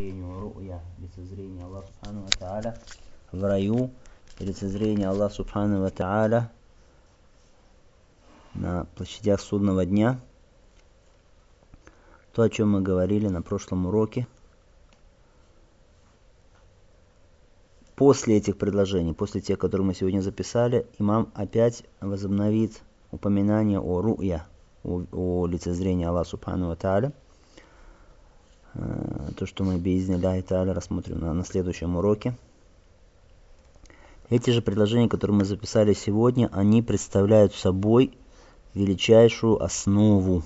лицезрению ру'я, лицезрение Аллаха Субхану ва Тааля в раю, и лицезрение Аллаха Субхану ва Тааля на площадях судного дня. То, о чем мы говорили на прошлом уроке. После этих предложений, после тех, которые мы сегодня записали, имам опять возобновит упоминание о ру'я, о лицезрении Аллаха Субхану ва Тааля. То, что мы биизнилляхи тааля рассмотрим на следующем уроке. Эти же предложения, которые мы записали сегодня, они представляют собой величайшую основу,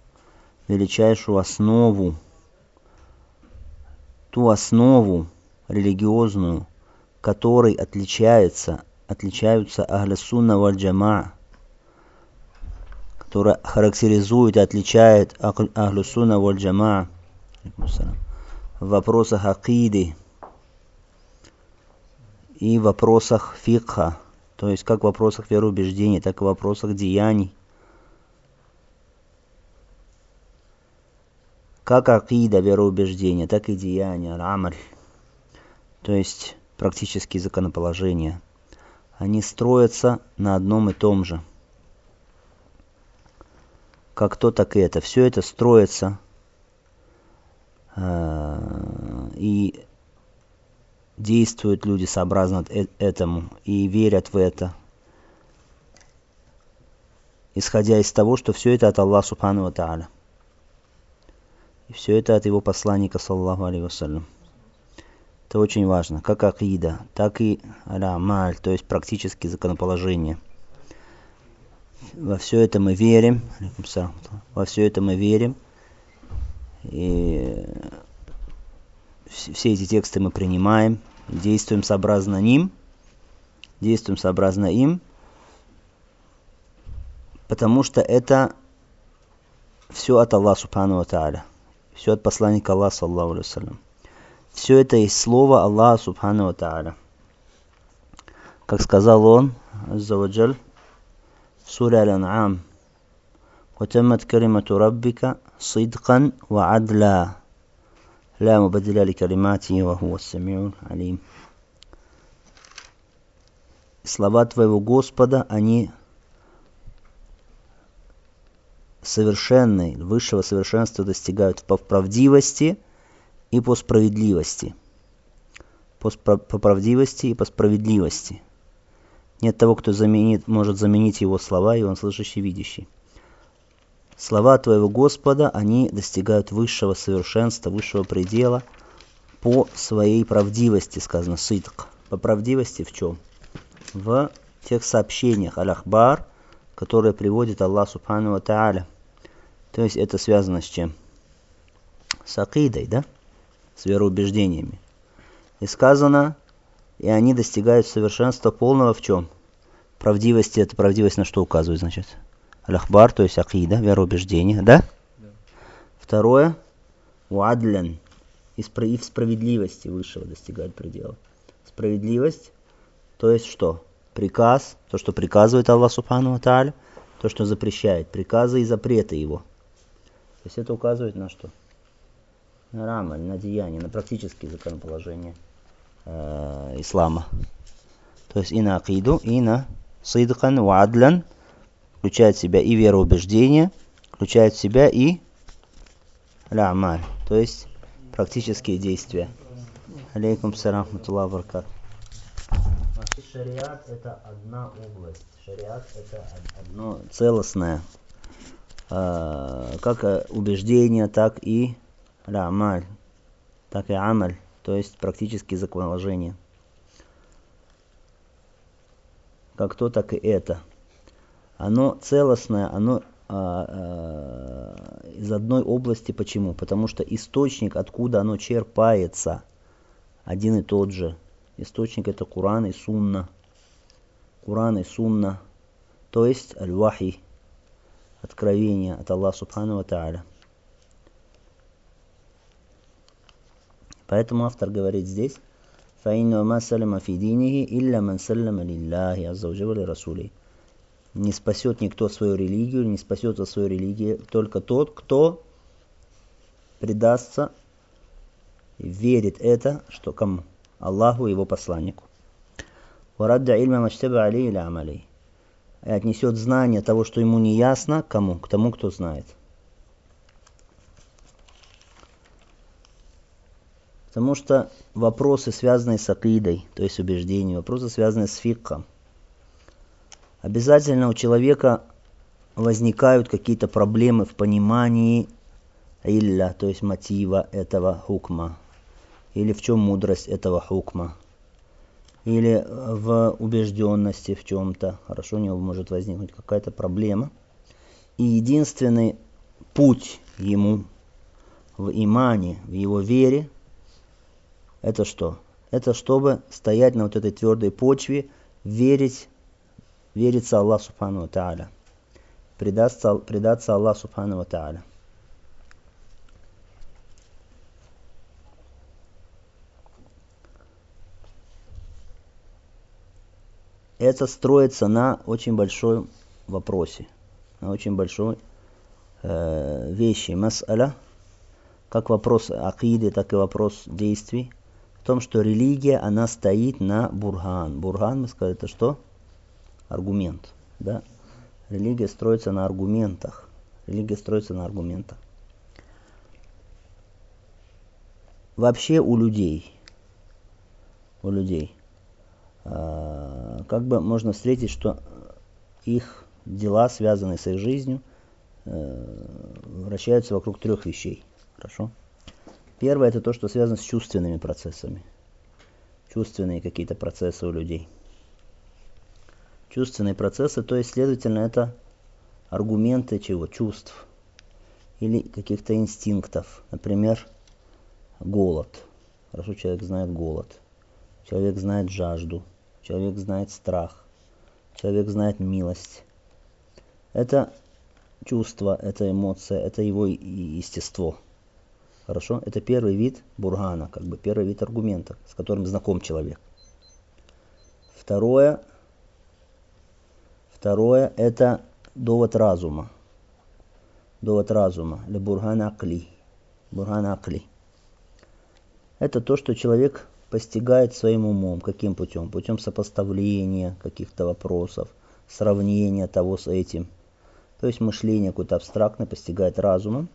ту основу религиозную, которой отличаются ахлю сунна валь джамаа, которая характеризует и отличает ахлю сунна валь джамаа в вопросах акиды и в вопросах фикха, то есть как в вопросах вероубеждений, так и в вопросах деяний. Как акида, вероубеждения, так и деяния, аль-амаль, то есть практические законоположения. Они строятся на одном и том же. Как то, так и это. Все это строится и действуют люди сообразно этому и верят в это, исходя из того, что все это от Аллаха Субхану ва Тааля. И все это от его посланника, саллаллаху алейхи вассалям. Это очень важно, как акида, так и аль-амаль, то есть практические законоположения. Во все это мы верим, и все эти тексты мы принимаем, действуем сообразно им, потому что это все от Аллаха Субхану ва Тааля, все от посланника Аллаха, саллаллаху алейхи вассалям. Все это есть слово Аллаха Субхану ва Тааля. Как сказал он, азза ва джаль, в суре Аль-Ан'ам: وَتَمَّتْ كَلِمَةُ رَبِّكَ صِدْقًا وَعَدْلًا لا مبدل لكلماته وهو السميع العليم. Слова твоего Господа, они совершенные, высшего совершенства достигают по правдивости и по справедливости. По правдивости и по справедливости. Нет того, кто может заменить его слова, и он слышащий, видящий. Слова твоего Господа, они достигают высшего совершенства, высшего предела по своей правдивости, сказано сидк. По правдивости в чем? В тех сообщениях аль-ахбар, которые приводит Аллах Субхану ва Тааля. То есть это связано с чем? С акидой, да? С вероубеждениями. И сказано, и они достигают совершенства полного в чем? Правдивости, это правдивость на что указывает, значит? Аль-ахбар, то есть акида, вероубеждение, да? Да. Второе, уадлян, и в справедливости высшего достигает предела. Справедливость, то есть что? Приказ, то, что приказывает Аллах Субхану ва Тааля, то, что запрещает, приказы и запреты его. То есть это указывает на что? На рамаль, на деяние, на практические законоположения ислама. То есть и на акиду, и на сидкан, уадлян, включает в себя и вероубеждение, включает в себя и аль-амаль, то есть практические действия. Алейкум салам рахматуллахи ва баракатух. Шариат — это одна область. Шариат — это одно целостное. Как убеждение, так и аль-амаль, так и амаль, то есть практические законоположения. Как то, так и это. Оно целостное, оно из одной области. Почему? Потому что источник, откуда оно черпается, один и тот же. Источник — это Куран и Сунна. Куран и Сунна, то есть аль-вахи, откровение от Аллаха Субхану ва Тааля. Поэтому автор говорит здесь: فَإِنَّهُ مَا سَلَمَ فِي دِينِهِ إِلَّا مَنْ سَلَّمَ لِلَّهِ عَزَّ وَجَلَّ وَلِرَسُولِهِ. Не спасет никто свою религию, не спасет свою религию только тот, кто предастся И верит это, что кому? Аллаху и его посланнику. Варадда ильма маштаба алей или амалей. И отнесет знание того, что ему не ясно, кому? К тому, кто знает. Потому что вопросы, связанные с акидой, то есть убеждением, вопросы, связанные с фикхом, обязательно у человека возникают какие-то проблемы в понимании илля, то есть мотива этого хукма, или в чем мудрость этого хукма, или в убежденности в чем-то. Хорошо, у него может возникнуть какая-то проблема. И единственный путь ему в имане, в его вере, это что? Это чтобы стоять на вот этой твердой почве, вериться Аллаху Субхану ва Тааля, предаться Аллаху Субхану ва Тааля. Это строится на очень большом вопросе, на очень большой вещи. Мас'аля, как вопрос акиды, так и вопрос действий, в том, что религия, она стоит на бурган. Бурган, мы сказали, это что? Аргумент. Да? Религия строится на аргументах. Религия строится на аргументах. Вообще у людей, как бы можно встретить, что их дела, связанные с их жизнью, вращаются вокруг трех вещей. Хорошо? Первое – это то, что связано с чувственными процессами. Чувственные какие-то процессы у людей. Чувственные процессы, то есть, следовательно, это аргументы чего? Чувств. Или каких-то инстинктов. Например, голод. Хорошо, человек знает голод. Человек знает жажду. Человек знает страх. Человек знает милость. Это чувство, это эмоция, это его естество. Хорошо? Это первый вид бургана, как бы первый вид аргумента, с которым знаком человек. Второе это довод разума. Довод разума. Ле бурган акли. Бурган акли. Это то, что человек постигает своим умом. Каким путем? Путем сопоставления каких-то вопросов, сравнения того с этим. То есть мышление какое-то абстрактное постигает разумом.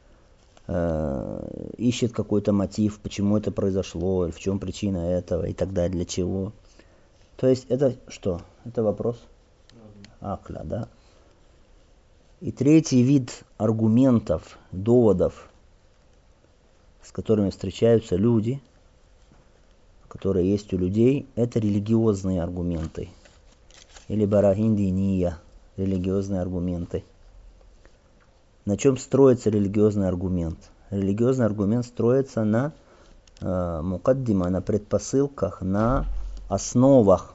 Ищет какой-то мотив, почему это произошло, в чем причина этого и так далее, для чего. То есть это что? Это вопрос акля, да? И третий вид аргументов, доводов, с которыми встречаются люди, которые есть у людей, это религиозные аргументы. Или барахин диния, религиозные аргументы. На чем строится религиозный аргумент? Религиозный аргумент строится на мукаддима, на предпосылках, на основах.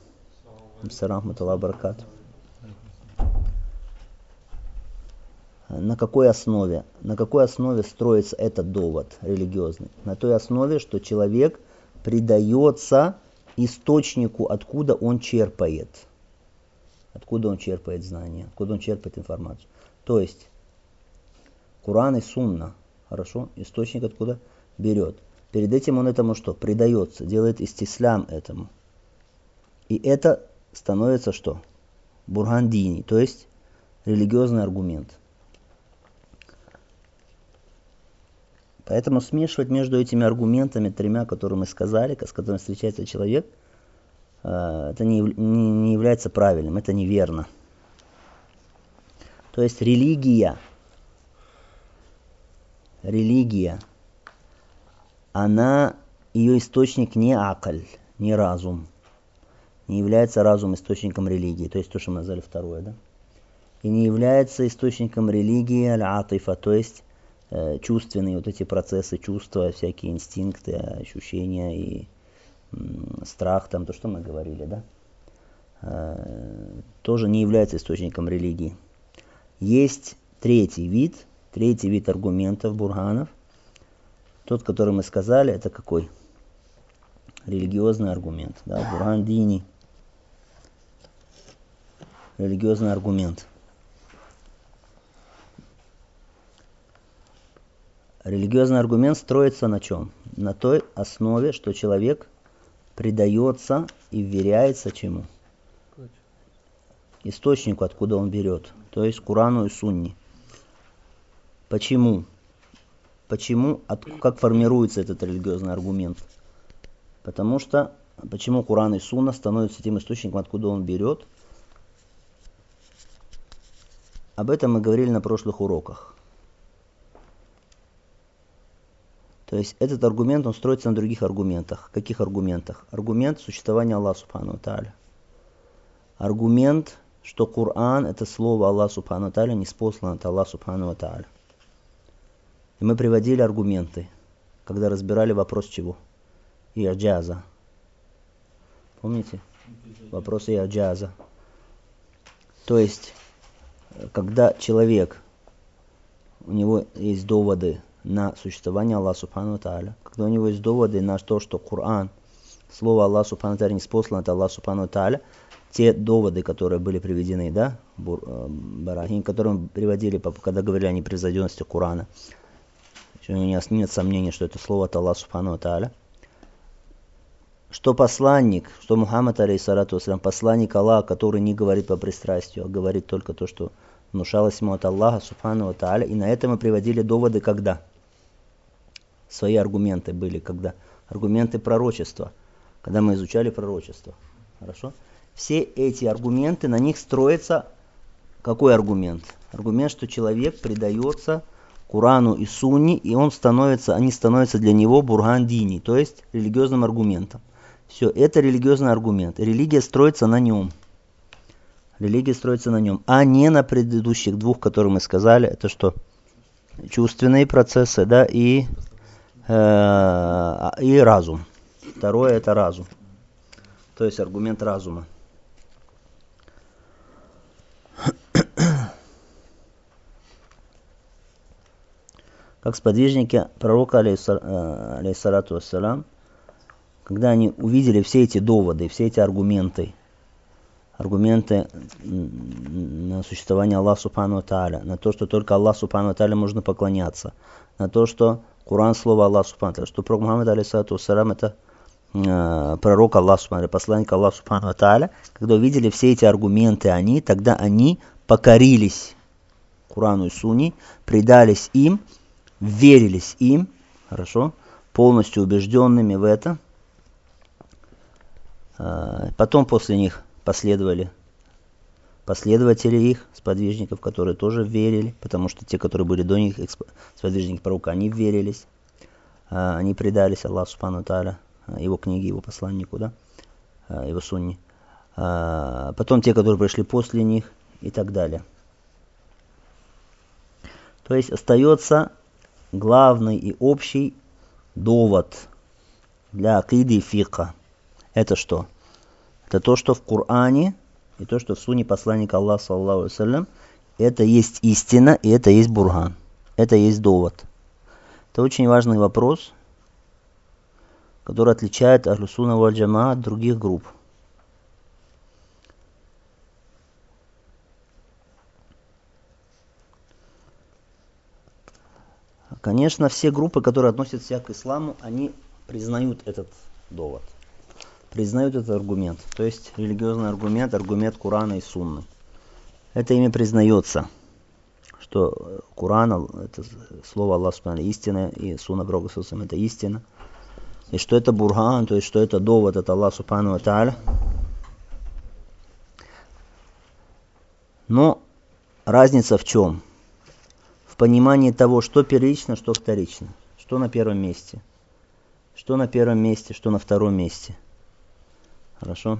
На какой основе? На какой основе строится этот довод религиозный? На той основе, что человек предается источнику, откуда он черпает. Откуда он черпает знания, откуда он черпает информацию. То есть Куран и Сунна, хорошо, источник откуда берет. Перед этим он этому что? Предается, делает истислям этому. И это становится что? Бурган дини, то есть религиозный аргумент. Поэтому смешивать между этими аргументами, тремя, которые мы сказали, с которыми встречается человек, это не является правильным, это неверно. То есть религия, ее источник не акль, не разум. Не является разум источником религии, то есть то, что мы назвали второе, да? И не является источником религии аль-атифа, то есть чувственные вот эти процессы, чувства, всякие инстинкты, ощущения и страх, там то, что мы говорили, да? Тоже не является источником религии. Есть третий вид аргументов, бурганов. Тот, который мы сказали, это какой? Религиозный аргумент, да? Бурган дини. Религиозный аргумент. Религиозный аргумент строится на чем? На той основе, что человек предается и вверяется чему? Источнику, откуда он берет, то есть Корану и Сунне. Почему? Как формируется этот религиозный аргумент? Почему Коран и Сунна становятся тем источником, откуда он берет? Об этом мы говорили на прошлых уроках. То есть этот аргумент, он строится на других аргументах. Каких аргументах? Аргумент существования Аллаха Субхану ва Тааля. Аргумент, что Коран это слово Аллаха Субхану ва Тааля, ниспослано от Аллаха Субхану ва Тааля. И мы приводили аргументы, когда разбирали вопрос чего? И'джаза. Помните? Вопрос и'джаза. То есть, когда человек, у него есть доводы на существование Аллаха Субхану ва Тааля, когда у него есть доводы на то, что Коран, слово Аллаха Субхану ва Тааля, ниспослано от Аллаха Субхану ва Тааля, те доводы, которые были приведены, да, Барахин, которые мы приводили, когда говорили о непревзойденности Корана, у нас нет сомнений, что это слово от Аллаха Субхану ва Тааля, что посланник, что Мухаммад, алейхиссалату вассалям, посланник Аллаха, который не говорит по пристрастию, а говорит только то, что внушалось ему от Аллаха Субхану ва Тааля, и на это мы приводили доводы когда? Свои аргументы были когда? Аргументы пророчества, когда мы изучали пророчество. Хорошо? Все эти аргументы, на них строится какой аргумент? Аргумент, что человек предается Корану и Сунне, и они становятся для него бурган дини, то есть религиозным аргументом. Все, это религиозный аргумент. Религия строится на нем. А не на предыдущих двух, которые мы сказали. Это что? Чувственные процессы, да, и разум. Второе это разум. То есть аргумент разума. Как сподвижники пророка, алейхиссалату вассалям, когда они увидели все эти доводы, все эти аргументы на существование Аллаха Субхану ва Тааля, на то, что только Аллаху Субхану ва Тааля можно поклоняться, на то, что Коран слово Аллаха Субхану ва Тааля, что пророк Мухаммад, алейхиссалату вассалям, это пророк Аллаха Субхану ва Тааля, посланник Аллаха Субхану ва Тааля, когда увидели все эти аргументы, тогда они покорились Корану и Сунне, предались им, верились им, хорошо, полностью убежденными в это. Потом после них последовали последователи их, сподвижников, которые тоже верили, потому что те, которые были до них, сподвижники пророка, они верились, они предались Аллаху Субхану ва Тааля, его книге, его посланнику, да, его сунне. Потом те, которые пришли после них и так далее. То есть остается главный и общий довод для акиды и фикха. Это что? Это то, что в Коране и то, что в сунне посланника Аллаха, саллаллаху алейхи вассалям, это есть истина и это есть бурган. Это есть довод. Это очень важный вопрос, который отличает Ахлю Сунна валь Джамаа от других групп. Конечно, все группы, которые относятся к исламу, они признают этот довод, признают этот аргумент. То есть религиозный аргумент, аргумент Корана и Сунны. Это ими признается, что Коран, это слово Аллаха Субхану ва Тааля, истина, и Сунна пророка саллаллаху алейхи ва саллям, это истина. И что это бурган, то есть что это довод от Аллаха Субхану ва Тааля. Но разница в чем? В понимании того, что первично, что вторично. Что на первом месте. Что на первом месте, что на втором месте. Хорошо?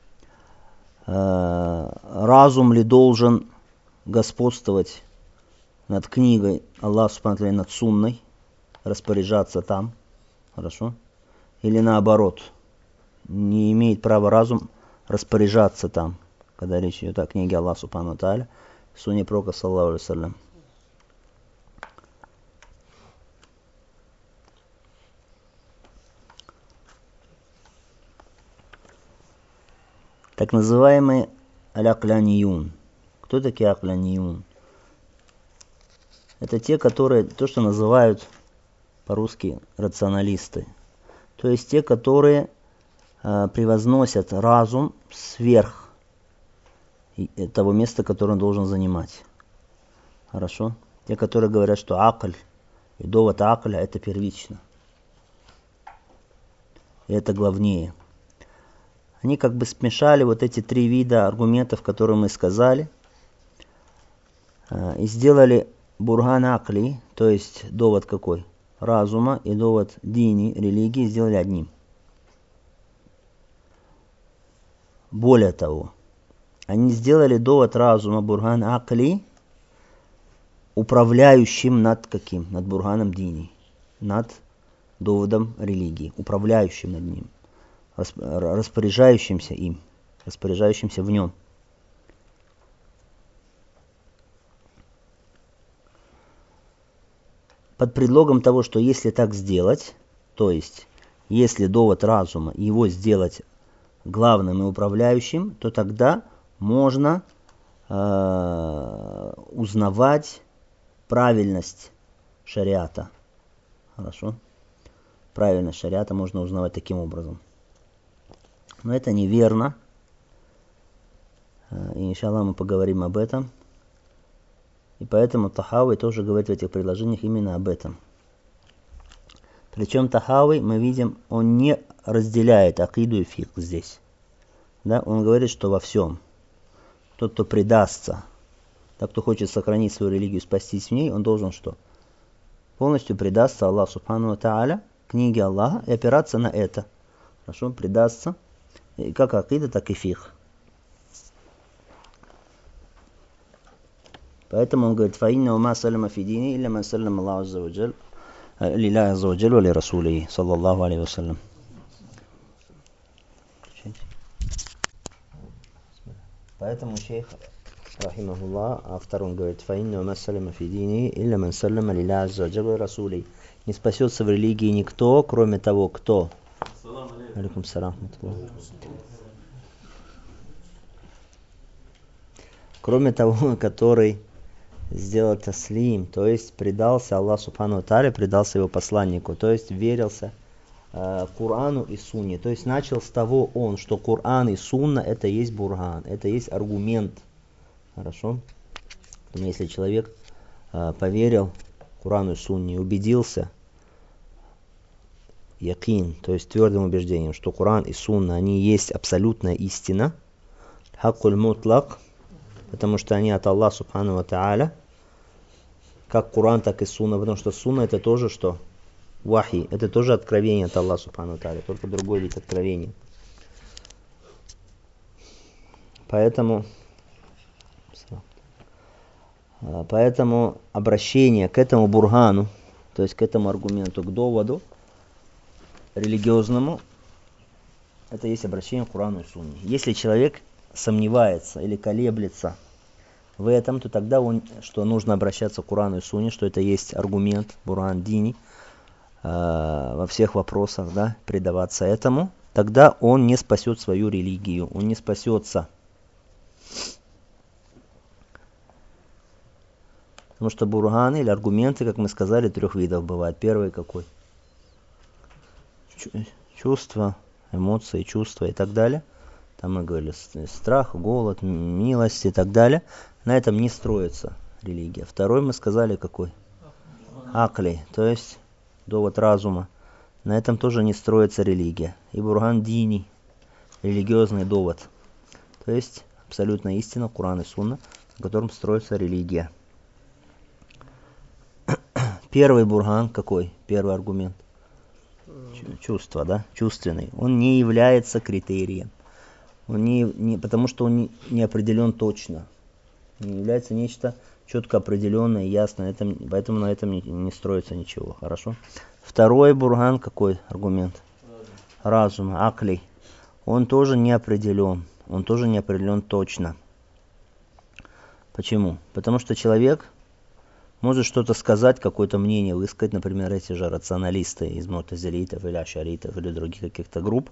Разум ли должен господствовать над книгой Аллаха Субхану ва Тааля, над сунной, распоряжаться там? Хорошо? Или наоборот, не имеет права разум распоряжаться там, когда речь идет о книге Аллаха Субхану ва Тааля, сунне пророка, саллаллаху алейхи ва саллям. Так называемые аль-акляниюн. Кто такие акляниюн? Это те, которые, то, что называют по-русски рационалисты. То есть те, которые превозносят разум сверх того места, которое он должен занимать. Хорошо? Те, которые говорят, что акль и довод акля это первично. И это главнее. Они как бы смешали вот эти три вида аргументов, которые мы сказали, и сделали бурган акли, то есть довод какой? Разума, и довод дини, религии, сделали одним. Более того, они сделали довод разума, бурган акли, управляющим над каким? Над бурганом дини, над доводом религии, управляющим над ним, распоряжающимся им, распоряжающимся в нем. Под предлогом того, что если так сделать, то есть если довод разума, его сделать главным и управляющим, то тогда можно узнавать правильность шариата. Хорошо? Правильность шариата можно узнавать таким образом. Но это неверно. И иншаллах мы поговорим об этом. И поэтому Тахави тоже говорит в этих предложениях именно об этом. Причем Тахави, мы видим, он не разделяет акиду и фикх здесь. Да? Он говорит, что во всем. Тот, кто предастся, тот, кто хочет сохранить свою религию, спастись в ней, он должен что? Полностью предастся Аллаху Субхану ва Тааля, книге Аллаха, и опираться на это. Хорошо, предастся. И как акида, так и фикх. Поэтому он говорит, фаинна ума салама фидини, илля ман салама Аллаху аззаваджаль, лилляхи аззаваджаль, ва ли расулихи, саллаллаху алейхи вассалям. Поэтому шейх, рахимахуллах, автор, он говорит, фаинна ума салама фидини, илля ман салама лилляхи аззаваджаль, ва ли расулихи. Не спасется в религии никто, кроме того, кто. Алейкум салам. Кроме того, который сделал таслим, то есть предался Аллаху Субхану ва Тааля, предался его посланнику, то есть верился Корану и Сунне. То есть начал с того он, что Коран и Сунна это есть бурган, это есть аргумент. Хорошо? Поэтому если человек поверил Корану и Сунне и убедился, якин, то есть твердым убеждением, что Коран и Сунна, они есть абсолютная истина, хаккуль мутлак, потому что они от Аллаха Субхану ва Тааля, как Коран, так и Сунна, потому что Сунна это тоже что? Вахи, это тоже откровение от Аллаха Субхану ва Тааля, только другой вид откровения. Поэтому обращение к этому бургану, то есть к этому аргументу, к доводу религиозному, это есть обращение к Корану и Сунне. Если человек сомневается или колеблется в этом, то тогда что нужно обращаться к Корану и Сунне, что это есть аргумент, бурган дини, во всех вопросах, да, предаваться этому, тогда он не спасет свою религию, он не спасется. Потому что бурганы или аргументы, как мы сказали, трех видов бывают. Первый какой? Чувства, эмоции, чувства и так далее. Там мы говорили страх, голод, милость и так далее. На этом не строится религия. Второй мы сказали какой? Акли, то есть довод разума. На этом тоже не строится религия. И бурган дини, религиозный довод. То есть абсолютная истина, Коран и Сунна, на котором строится религия. Первый бурган какой? Первый аргумент. Чувство, да? Чувственный. Он не является критерием. Он потому что он не определен точно. Не является нечто четко определенное, ясное. Поэтому на этом не строится ничего. Хорошо? Второй бурган какой аргумент? Разум, акли. Он тоже не определен. Он тоже не определен точно. Почему? Потому что человек может что-то сказать, какое-то мнение высказать, например, эти же рационалисты из мутазилитов или ашаритов или других каких-то групп,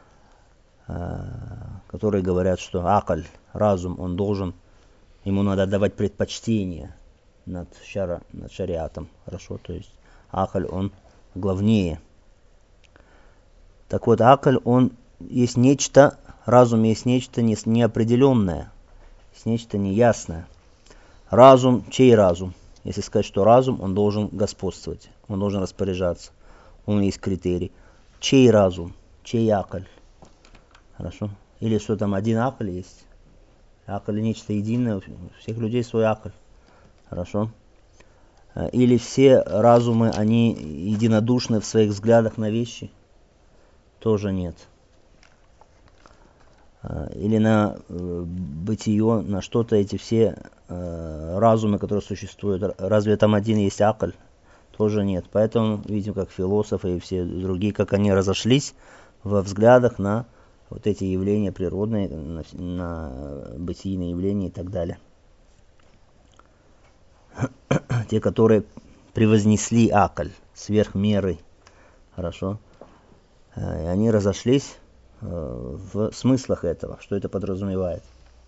которые говорят, что акль, разум, он должен, ему надо давать предпочтение над шариатом, хорошо, то есть акль, он главнее. Так вот, акль, он есть нечто, разум есть нечто неопределенное, есть нечто неясное. Разум, чей разум? Если сказать, что разум, он должен господствовать, он должен распоряжаться, он есть критерий. Чей разум? Чей акль? Хорошо? Или что там один акль есть? Акль нечто единое, у всех людей свой акль. Хорошо? Или все разумы, они единодушны в своих взглядах на вещи? Тоже нет. Или на бытие, на что-то эти все разумы, которые существуют. Разве там один есть акль? Тоже нет. Поэтому видим, как философы и все другие, как они разошлись во взглядах на вот эти явления природные, на бытийные явления и так далее. Те, которые превознесли акль сверх меры, хорошо, и они разошлись в смыслах этого, что это подразумевает.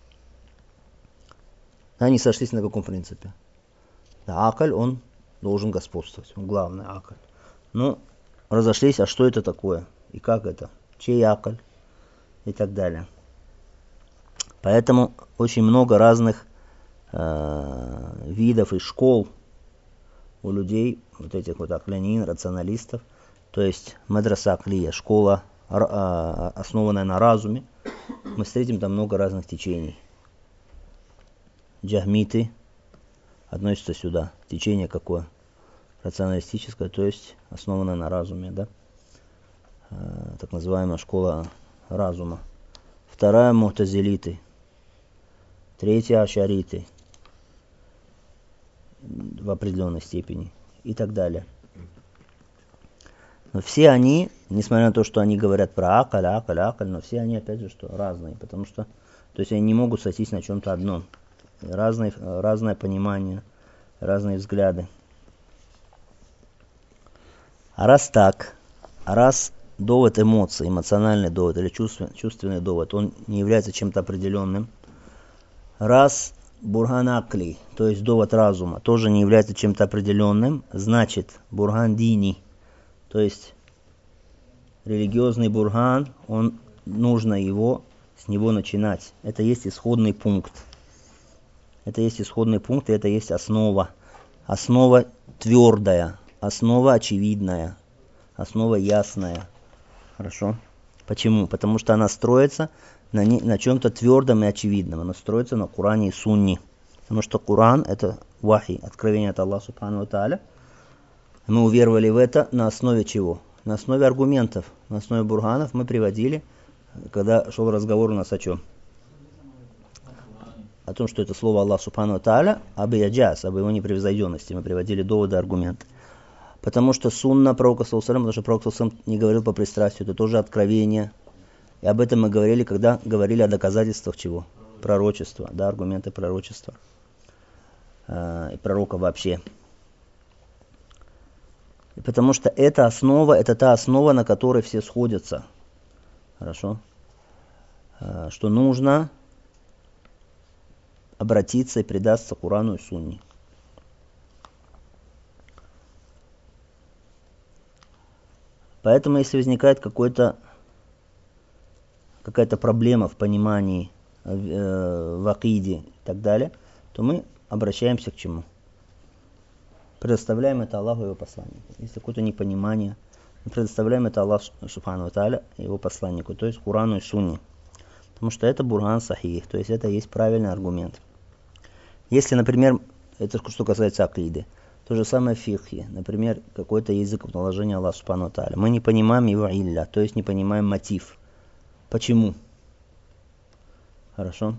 Они сошлись на каком принципе? Да, акль, он должен господствовать, он главный акль. Но разошлись, а что это такое? И как это? Чей акль? И так далее. Поэтому очень много разных видов и школ у людей, вот этих вот аклянин, рационалистов, то есть мадраса аклия, школа, основанная на разуме. Мы встретим там много разных течений. Джахмиты относятся сюда. Течение какое? Рационалистическое, то есть основанное на разуме, да? Так называемая школа разума. Вторая мутазилиты. Третья ашариты. В определенной степени. И так далее. Но все они, несмотря на то, что они говорят про акль, но все они, опять же, что разные. Потому что, то есть они не могут сойтись на чем-то одном. Разное понимание, разные взгляды. А раз так, раз довод эмоций, эмоциональный довод или чувственный довод, он не является чем-то определенным, раз бурган акли, то есть довод разума, тоже не является чем-то определенным, значит бурган дини, то есть религиозный бурган, нужно с него начинать. Это есть исходный пункт. Это есть исходный пункт, и это есть основа. Основа твердая, основа очевидная, основа ясная. Хорошо? Почему? Потому что она строится на чем-то твердом и очевидном. Она строится на Коране и Сунне. Потому что Коран – это вахи, откровение от Аллаха Субхану ва Тааля. Мы уверовали в это на основе чего? На основе аргументов, на основе бурганов мы приводили, когда шел разговор у нас о чем? О том, что это слово Аллах Субхану ва Тааля, об яджаз, об его непревзойденности. Мы приводили доводы, аргументы. Потому что сунна пророка саллаллаху алейхи ва саллям, потому что пророк саллаллаху алейхи ва саллям не говорил по пристрастию, это тоже откровение. И об этом мы говорили, когда говорили о доказательствах чего? Пророчества, да, аргументы пророчества. И пророка вообще. И потому что это основа, это та основа, на которой все сходятся. Хорошо? Что нужно обратиться и предаться Корану и Сунне. Поэтому, если возникает какая-то проблема в понимании, в акиде и так далее, то мы обращаемся к чему? Предоставляем это Аллаху и его посланнику. Если какое-то непонимание, мы предоставляем это Аллаху Субхану ва Тааля и его посланнику, то есть Корану и Сунне. Потому что это бурган сахих, то есть это есть правильный аргумент. Если, например, это что касается акиды, то же самое в фикхе, например, какой-то язык в наложении Аллаха Субхану ва Тааля, мы не понимаем его илля, то есть не понимаем мотив. Почему? Хорошо?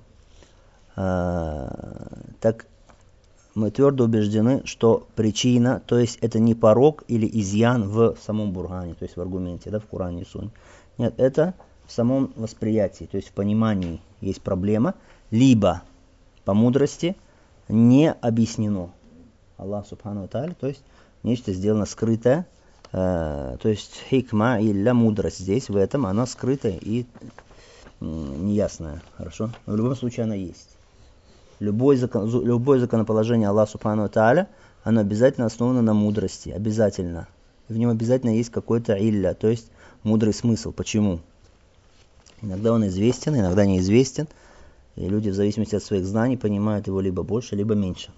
Так мы твердо убеждены, что причина, то есть это не порок или изъян в самом бургане, то есть в аргументе, да, в Коране и Сунне. Нет, это в самом восприятии, то есть в понимании есть проблема, либо по мудрости не объяснено. Аллах Субхану ва Тааля, то есть нечто сделано скрытое, то есть хикма или мудрость здесь, в этом, она скрытая и неясная, хорошо? Но в любом случае она есть. Любое законоположение Аллаха Субхану ва Тааля, оно обязательно основано на мудрости, обязательно. в нем обязательно есть какой-то илля, то есть мудрый смысл. Почему? Иногда он известен, иногда неизвестен, и люди в зависимости от своих знаний понимают его либо больше, либо меньше.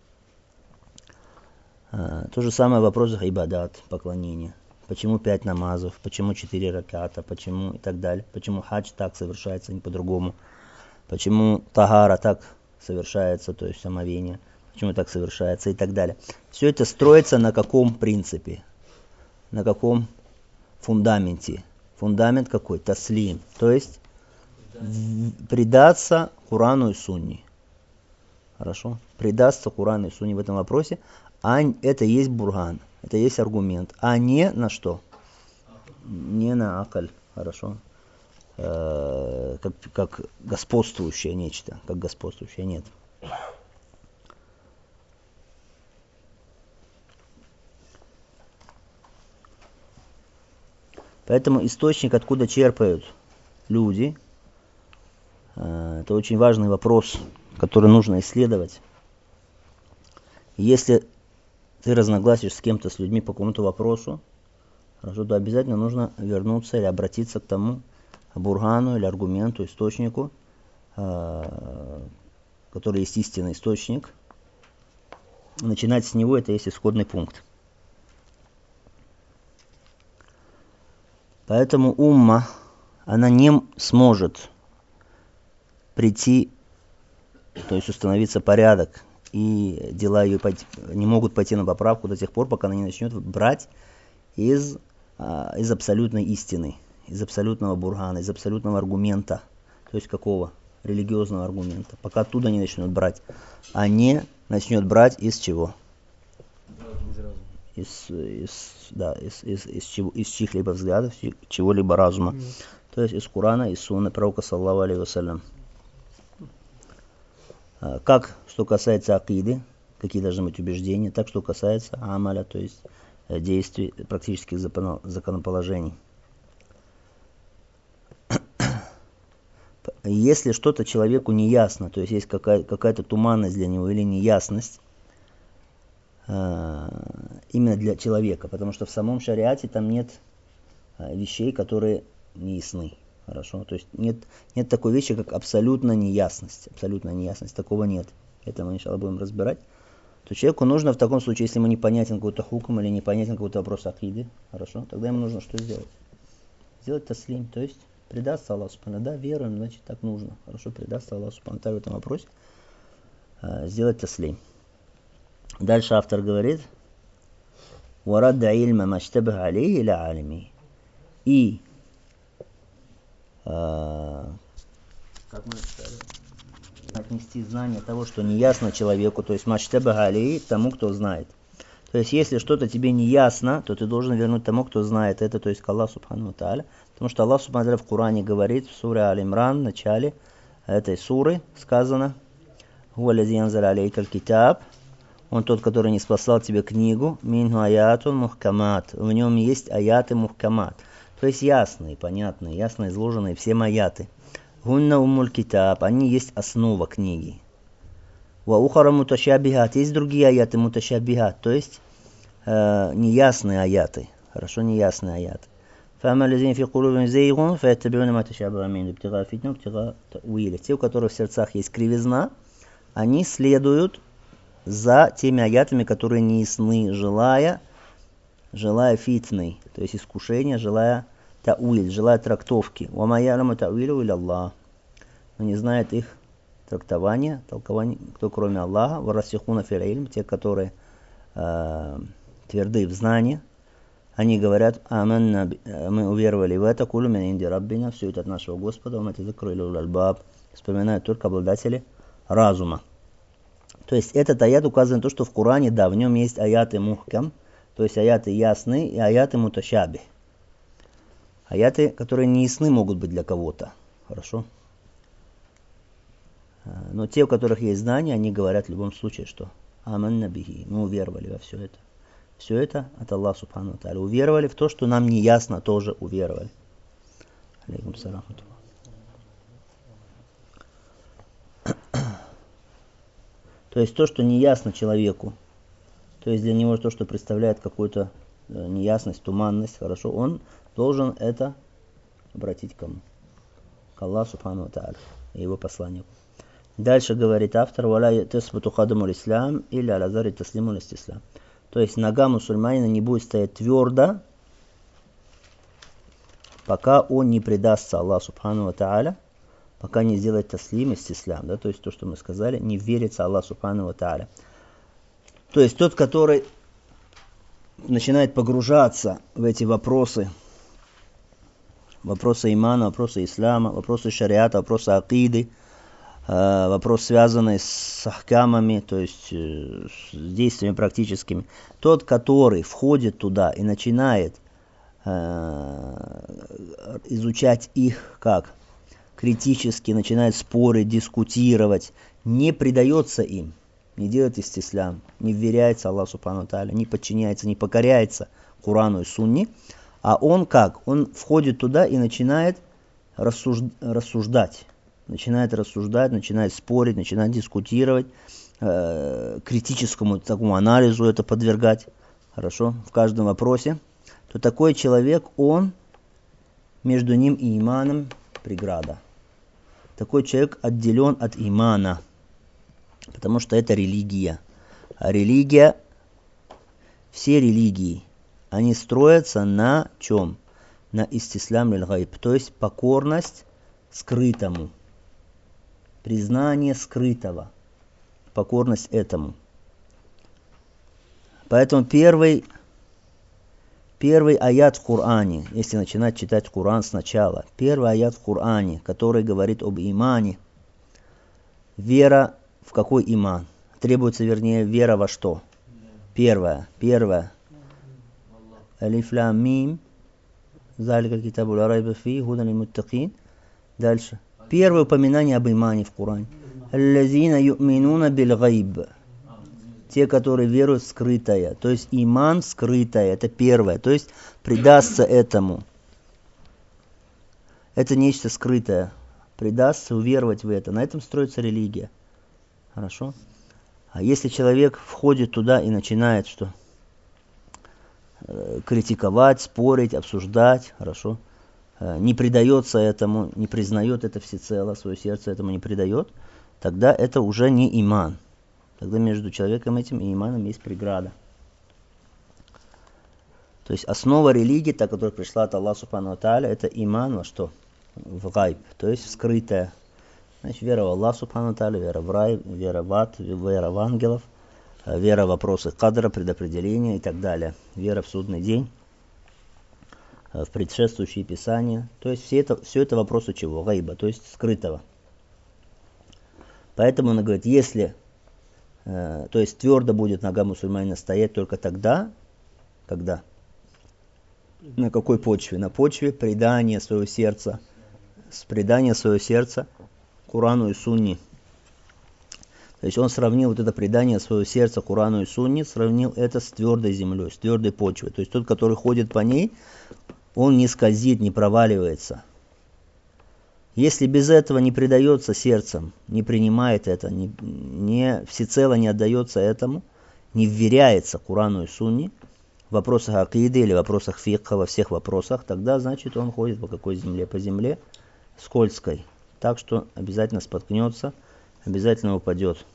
То же самое в вопросах ибадат, поклонения. Почему 5 намазов, почему 4 раката, почему и так далее. Почему хадж так совершается, а не по-другому. Почему тагара так совершается, то есть омовение. Почему так совершается и так далее. Все это строится на каком принципе? На каком фундаменте? Фундамент какой? Таслим. То есть предаться Курану и Сунне. Хорошо? Предаться Курану и Сунне в этом вопросе. А это есть бурган, это есть аргумент. А не на что? Не на акаль. Хорошо? Как господствующее нечто. Как господствующее нет. Поэтому источник, откуда черпают люди, это очень важный вопрос, который нужно исследовать. Если ты разногласишь с кем-то, с людьми по какому-то вопросу, хорошо, то обязательно нужно вернуться или обратиться к тому бургану или аргументу, источнику, который есть истинный источник. Начинать с него — это есть исходный пункт. Поэтому умма, она не сможет прийти, то есть установиться порядок, и дела ее не могут пойти на поправку до тех пор, пока она не начнет брать из абсолютной истины, из абсолютного бургана, из абсолютного аргумента. То есть какого? Религиозного аргумента. Пока оттуда не начнет брать. А не начнет брать из чего? Из чьих-либо взглядов, чего-либо разума. То есть из Курана, из Сунны пророка, саллаллаху алейхи вассалям. Как, что касается акиды, какие должны быть убеждения, так, что касается амаля, то есть действий, практических законоположений. Если что-то человеку не ясно, то есть какая-то туманность для него или неясность, именно для человека, потому что в самом шариате там нет вещей, которые не ясны. Хорошо? То есть нет такой вещи, как абсолютная неясность. Абсолютная неясность. Такого нет. Это мы, иншаллах, будем разбирать. То человеку нужно в таком случае, если ему непонятен какой-то хукм или непонятен какой-то вопрос акиды, хорошо, тогда ему нужно что сделать? Сделать таслим, то есть предаться Аллаху субхану. Да, веруем, значит так нужно. Хорошо, предаться Аллаху субхану в этом вопросе. Сделать таслим. Дальше автор говорит: «Варадда ильма маштабах алейхи ля алими». И как мы сказали, отнести знание того, что не ясно человеку, то есть маштабах алейхи, тому, кто знает. То есть если что-то тебе не ясно, то ты должен вернуть тому, кто знает это, то есть к Аллаху субхану ва тааля. Потому что Аллах субхану ва тааля в Коране говорит, в суре Аль-Имран, в начале этой суры сказано: «Хуа лази анзаля алейкаль китаб». Он тот, который не спасал тебе книгу, минху аятун мухкамат. В нем есть аяты мухкамат. То есть ясные, понятные, ясно изложенные все аяты. Гунна умуль китаб. Они есть основа книги. Ва ухара муташабихат. Есть другие аяты муташабихат. То есть неясные аяты. Хорошо, неясные аяты. فَأَمَّا الَّذِينَ فِي قُلُوبِهِمْ زَيْغٌ فَيَتَّبِعُونَ مَا تَشَابَهَ مِنْهُ ابْتِغَاءَ فِتْنَةٍ وَابْتِغَاءَ تَأْوِيلِهِ. Те, у которых в сердцах есть кривизна, они следуют за теми аятами, которые не ясны, желая фитны, то есть искушения, желая тауиль, желая трактовки. «Вама я'ламу тауилю илля Аллах». Но не знает их толкование, кто кроме Аллаха. «Варасихуна фил илм», те, которые тверды в знании, они говорят: «Аманна», мы уверовали в это, «Кулу мин инди раббина», все это от нашего Господа, «Ва ма тазаккару илля улул альбаб», вспоминают только обладатели разума. То есть этот аят указывает на то, что в Коране, да, в нем есть аяты мухкам, то есть аяты ясные и аяты муташаби. Аяты, которые не ясны, могут быть для кого-то. Хорошо? Но те, у которых есть знания, они говорят в любом случае, что аманна бихи, мы уверовали во все это. Все это от Аллаха субхану ва тааля. Уверовали в то, что нам не ясно, тоже уверовали. Алейкум салам. То есть то, что не ясно человеку, то есть для него то, что представляет какой-то неясность, туманность, хорошо, он должен это обратить к кому? К Аллаху Субхану ва Тааля и его посланнику. Дальше говорит автор: «Валя тасбуту кадаму ислам или алязари таслиму истислам». То есть нога мусульманина не будет стоять твердо, пока он не предастся Аллаху Субхану ва Тааля, пока не сделает таслим истислам, да, то есть то, что мы сказали, не верится Аллаху Субхану ва Тааля. То есть тот, который начинает погружаться в эти вопросы имана, вопросы ислама, вопросы шариата, вопросы акиды, вопрос, связанный с ахкамами, то есть с действиями практическими. Тот, который входит туда и начинает изучать их как критически, начинает спорить, дискутировать, не предается им, не делает истислям, не вверяется Аллаху Субхану ва Тааля, не подчиняется, не покоряется Курану и Сунне, а он как? Он входит туда и начинает рассуждать, начинает спорить, начинает дискутировать, критическому такому анализу это подвергать, хорошо, в каждом вопросе, то такой человек, он между ним и иманом преграда. Такой человек отделен от имана, потому что это религия. А религия, все религии, они строятся на чем? На истислам лиль-гайб, то есть покорность скрытому, признание скрытого, покорность этому. Поэтому первый аят в Коране, если начинать читать Коран сначала, первый аят в Коране, который говорит об имане, вера в какой иман? Требуется, вернее, вера во что? Первое. Алиф лам мим. Залика китабу ла райба фи, худан лил муттакин. Дальше. Первое упоминание об имане в Коране. Аллазина ю'минуна бил гайб. Те, которые веруют в скрытое. То есть иман скрытое. Это первое. То есть предастся этому. Это нечто скрытое. Предастся, уверовать в это. На этом строится религия. Хорошо? А если человек входит туда и начинает что? Критиковать, спорить, обсуждать, хорошо? Не предается этому, не признает это всецело, свое сердце этому не предает, тогда это уже не иман. Тогда между человеком этим и иманом есть преграда. То есть основа религии, та, которая пришла от Аллаха Субхану ва Тааля, это иман во что? В гайб, то есть в скрытое. Значит, вера в Аллаха Субхану ва Тааля, вера в рай, вера в ад, вера в ангелов, вера в вопросы кадра, предопределения и так далее. Вера в судный день, в предшествующие писания. То есть все это вопросы чего? Гайба, то есть скрытого. Поэтому он говорит, если, то есть твердо будет нога мусульманина стоять только тогда, когда? На какой почве? На почве предания своего сердца, с предания своего сердца Курану и Сунне. То есть он сравнил вот это предание своего сердца Курану и Сунне, сравнил это с твердой землей, с твердой почвой. То есть тот, который ходит по ней, он не скользит, не проваливается. Если без этого не предается сердцем, не принимает это, не всецело не отдается этому, не вверяется Курану и Сунне, в вопросах акиды или в вопросах фикха, во всех вопросах, тогда значит он ходит по какой земле? По земле скользкой. Так что обязательно споткнется, обязательно упадет.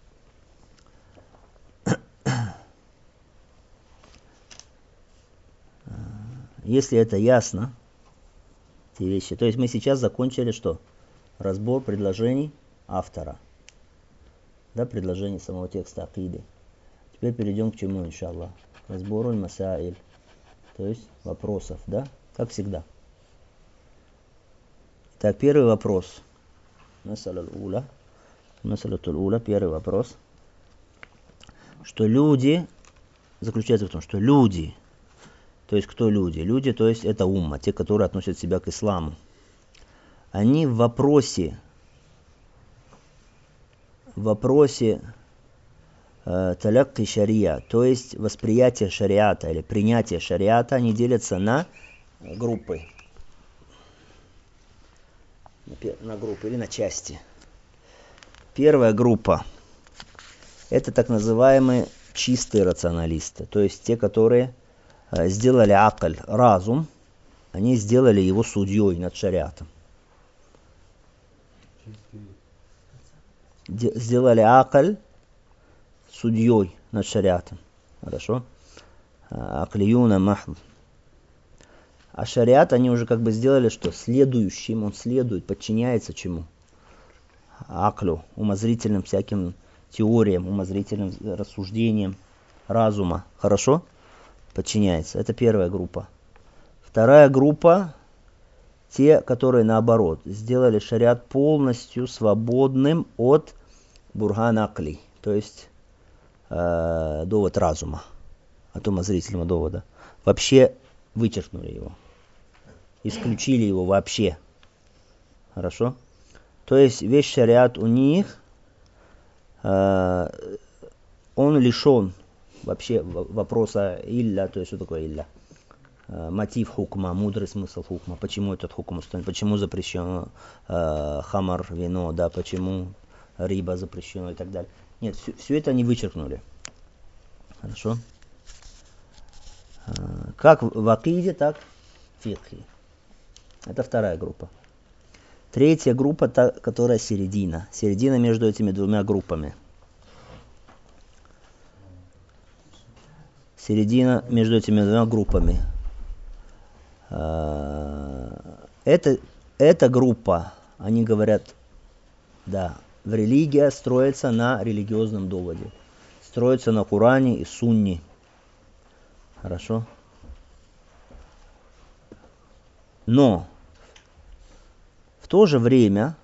Если это ясно, эти вещи, то есть мы сейчас закончили что? Разбор предложений автора. Да, предложений самого текста акиды. Теперь перейдем к чему, иншаллах? К разбору масаиль, то есть вопросов, да, как всегда. Так, первый вопрос. Масалатуль уля, первый вопрос. Что люди, заключается в том, что люди, то есть кто люди? Люди, то есть это умма, те, которые относят себя к исламу. Они в вопросе талякки шария, то есть восприятие шариата или принятие шариата, они делятся на группы. На группы или на части. Первая группа – это так называемые чистые рационалисты, то есть те, которые сделали акль, разум, они сделали его судьей над шариатом. Сделали акль судьей над шариатом. Хорошо? Аклиюна махл. А шариат они уже как бы сделали, что следующим, он следует, подчиняется чему? Аклю, умозрительным всяким теориям, умозрительным рассуждениям разума. Хорошо? Подчиняется. Это первая группа. Вторая группа, те, которые наоборот, сделали шариат полностью свободным от бурган акли, то есть довод разума, от умозрительного довода. Вообще вычеркнули его. Исключили его вообще. Хорошо? То есть весь шариат у них, он лишен вообще вопроса илля, то есть что такое илля? Мотив хукма, мудрый смысл хукма. Почему этот хукм установлен? Почему запрещено хамар, вино, да, почему риба запрещено и так далее. Нет, все это они вычеркнули. Хорошо? Как в акиде, так в фикхе. Это вторая группа. Третья группа, та, которая середина. Середина между этими двумя группами. Середина между этими двумя группами. Эта группа, они говорят, да, в религия строится на религиозном доводе. Строится на Коране и Сунне. Хорошо? Но в то же время